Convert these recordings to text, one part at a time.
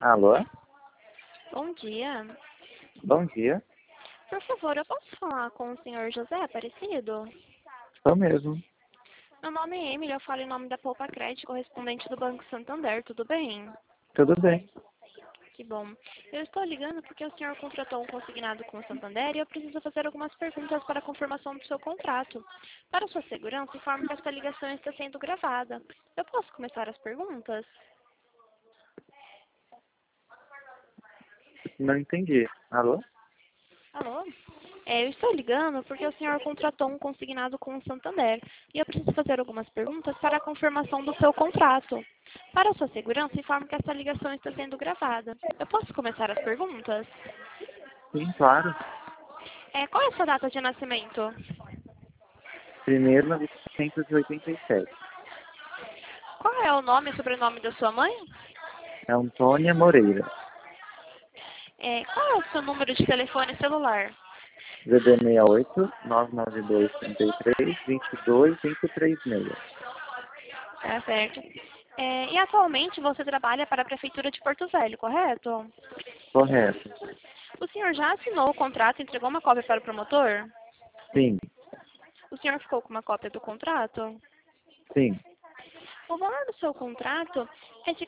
Alô? Bom dia. Bom dia. Por favor, eu posso falar com o senhor José Aparecido? Sou mesmo. Meu nome é Emily, eu falo em nome da Poupa Crédito, correspondente do Banco Santander, tudo bem? Tudo bem. Que bom. Eu estou ligando porque o senhor contratou um consignado com o Santander e eu preciso fazer algumas perguntas para a confirmação do seu contrato. Para sua segurança, informe que esta ligação está sendo gravada. Eu posso começar as perguntas? Não entendi. Alô? Alô? Eu estou ligando porque o senhor contratou um consignado com o Santander e eu preciso fazer algumas perguntas para a confirmação do seu contrato. Para sua segurança, informe que essa ligação está sendo gravada. Eu posso começar as perguntas? Sim, claro. Qual é a sua data de nascimento? 1987. Qual é o nome e sobrenome da sua mãe? É Antônia Moreira. Qual é o seu número de telefone celular? ZD 68 992 33 22 536. Tá certo. E atualmente você trabalha para a Prefeitura de Porto Velho, correto? Correto. O senhor já assinou o contrato e entregou uma cópia para o promotor? Sim. O senhor ficou com uma cópia do contrato? Sim. O valor do seu contrato é de R$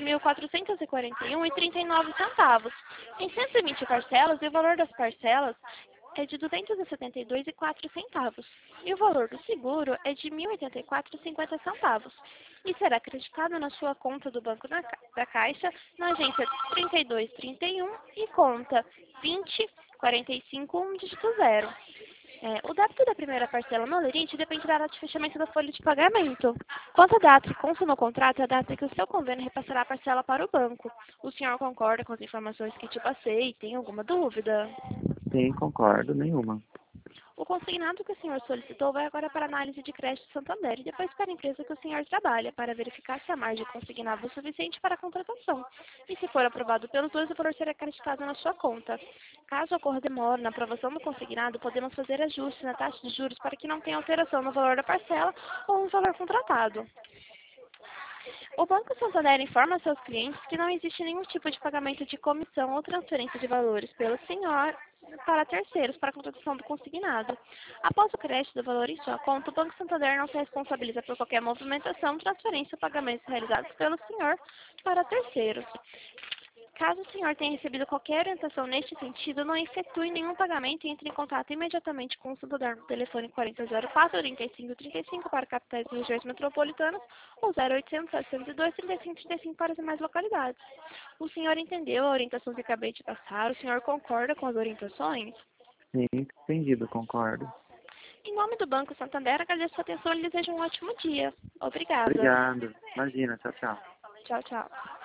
14.441,39. Em 120 parcelas, e o valor das parcelas é de R$ 272,04. E o valor do seguro é de R$ 1.084,50. E será acreditado na sua conta do Banco da Caixa, na agência 3231 e conta 20451 dígito 0. O débito da primeira parcela no lerite depende da data de fechamento da folha de pagamento. Quanto à data que consta no contrato, é a data que o seu convênio repassará a parcela para o banco. O senhor concorda com as informações que te passei? Tem alguma dúvida? Sim, concordo. Nenhuma. O consignado que o senhor solicitou vai agora para a análise de crédito Santander e depois para a empresa que o senhor trabalha, para verificar se a margem consignada é suficiente para a contratação. E se for aprovado pelos dois, o valor será acreditado na sua conta. Caso ocorra demora na aprovação do consignado, podemos fazer ajustes na taxa de juros para que não tenha alteração no valor da parcela ou no valor contratado. O Banco Santander informa a seus clientes que não existe nenhum tipo de pagamento de comissão ou transferência de valores pelo senhor para terceiros para a contratação do consignado. Após o crédito do valor em sua conta, o Banco Santander não se responsabiliza por qualquer movimentação, transferência ou pagamentos realizados pelo senhor para terceiros. Caso o senhor tenha recebido qualquer orientação neste sentido, não efetue nenhum pagamento e entre em contato imediatamente com o Santander no telefone 4004-3535 para capitais e regiões metropolitanas ou 0800-702-3535 para as demais localidades. O senhor entendeu a orientação que acabei de passar? O senhor concorda com as orientações? Sim, entendido. Concordo. Em nome do Banco Santander, agradeço a atenção e lhe desejo um ótimo dia. Obrigada. Obrigado. Imagina. Tchau, tchau. Tchau, tchau.